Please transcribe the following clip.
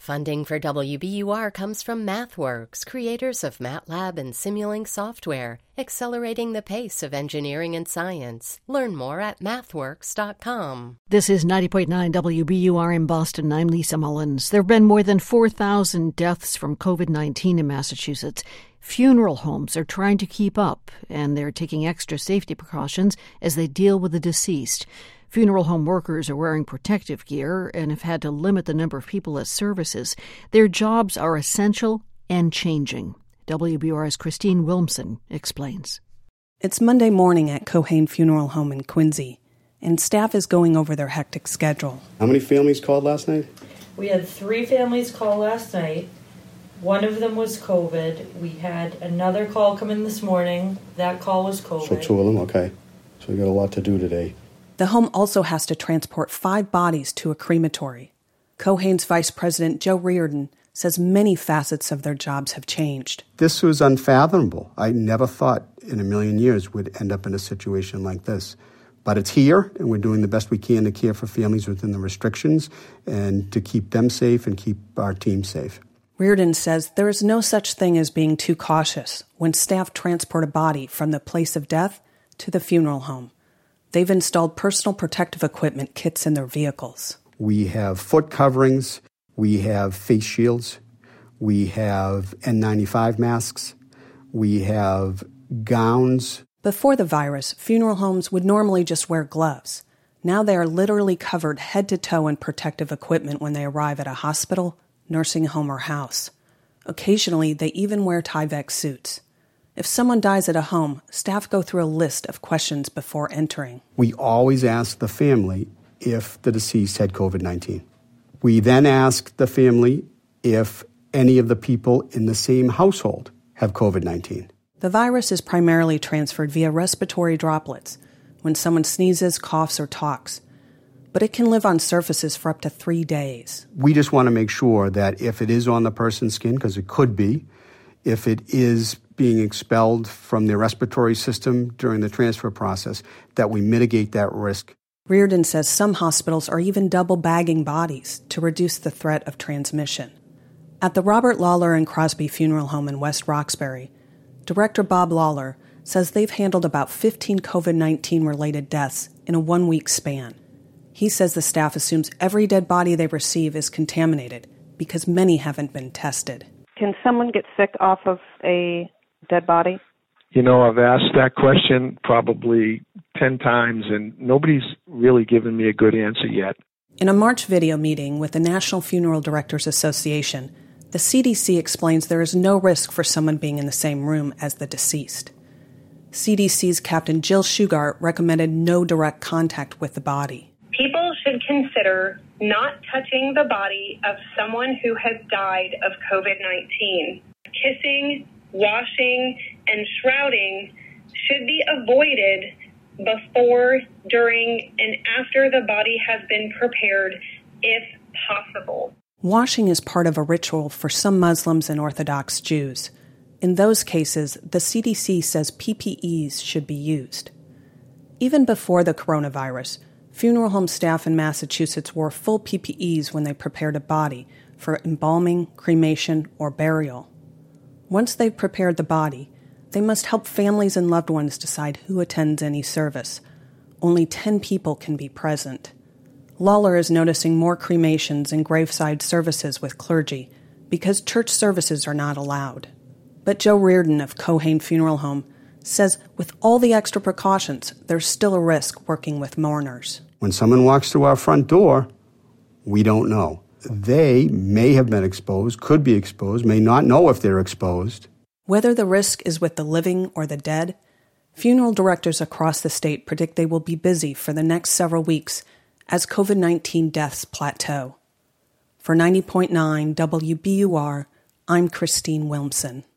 Funding for WBUR comes from MathWorks, creators of MATLAB and Simulink software, accelerating the pace of engineering and science. Learn more at mathworks.com. This is 90.9 WBUR in Boston. I'm Lisa Mullins. There have been more than 4,000 deaths from COVID-19 in Massachusetts. Funeral homes are trying to keep up, and they're taking extra safety precautions as they deal with the deceased. Funeral home workers are wearing protective gear and have had to limit the number of people at services. Their jobs are essential and changing. WBUR's Christine Wilmson explains. It's Monday morning at Cohane Funeral Home in Quincy, and staff is going over their hectic schedule. How many families called last night? We had 3 families call last night. One of them was COVID. We had another call come in this morning. That call was COVID. So 2 of them, okay. So we got a lot to do today. The home also has to transport 5 bodies to a crematory. Cohane's Vice President Joe Reardon says many facets of their jobs have changed. This was unfathomable. I never thought in a million years we'd end up in a situation like this. But it's here, and we're doing the best we can to care for families within the restrictions and to keep them safe and keep our team safe. Reardon says there is no such thing as being too cautious when staff transport a body from the place of death to the funeral home. They've installed personal protective equipment kits in their vehicles. We have foot coverings, we have face shields, we have N95 masks, we have gowns. Before the virus, funeral homes would normally just wear gloves. Now they are literally covered head to toe in protective equipment when they arrive at a hospital, nursing home, or house. Occasionally, they even wear Tyvek suits. If someone dies at a home, staff go through a list of questions before entering. We always ask the family if the deceased had COVID-19. We then ask the family if any of the people in the same household have COVID-19. The virus is primarily transferred via respiratory droplets when someone sneezes, coughs, or talks. But it can live on surfaces for up to 3 days. We just want to make sure that if it is on the person's skin, because it could be, if it is being expelled from their respiratory system during the transfer process, that we mitigate that risk. Reardon says some hospitals are even double bagging bodies to reduce the threat of transmission. At the Robert Lawler and Crosby Funeral Home in West Roxbury, Director Bob Lawler says they've handled about 15 COVID-19 related deaths in a 1-week span. He says the staff assumes every dead body they receive is contaminated because many haven't been tested. Can someone get sick off of a dead body? You know, I've asked that question probably 10 times, and nobody's really given me a good answer yet. In a March video meeting with the National Funeral Directors Association, the CDC explains there is no risk for someone being in the same room as the deceased. CDC's Captain Jill Shugart recommended no direct contact with the body. People should consider not touching the body of someone who has died of COVID-19. Kissing, washing, and shrouding should be avoided before, during, and after the body has been prepared, if possible. Washing is part of a ritual for some Muslims and Orthodox Jews. In those cases, the CDC says PPEs should be used. Even before the coronavirus, funeral home staff in Massachusetts wore full PPEs when they prepared a body for embalming, cremation, or burial. Once they've prepared the body, they must help families and loved ones decide who attends any service. Only 10 people can be present. Lawler is noticing more cremations and graveside services with clergy because church services are not allowed. But Joe Reardon of Cohane Funeral Home says with all the extra precautions, there's still a risk working with mourners. When someone walks through our front door, we don't know. They may have been exposed, could be exposed, may not know if they're exposed. Whether the risk is with the living or the dead, funeral directors across the state predict they will be busy for the next several weeks as COVID-19 deaths plateau. For 90.9 WBUR, I'm Christine Wilmson.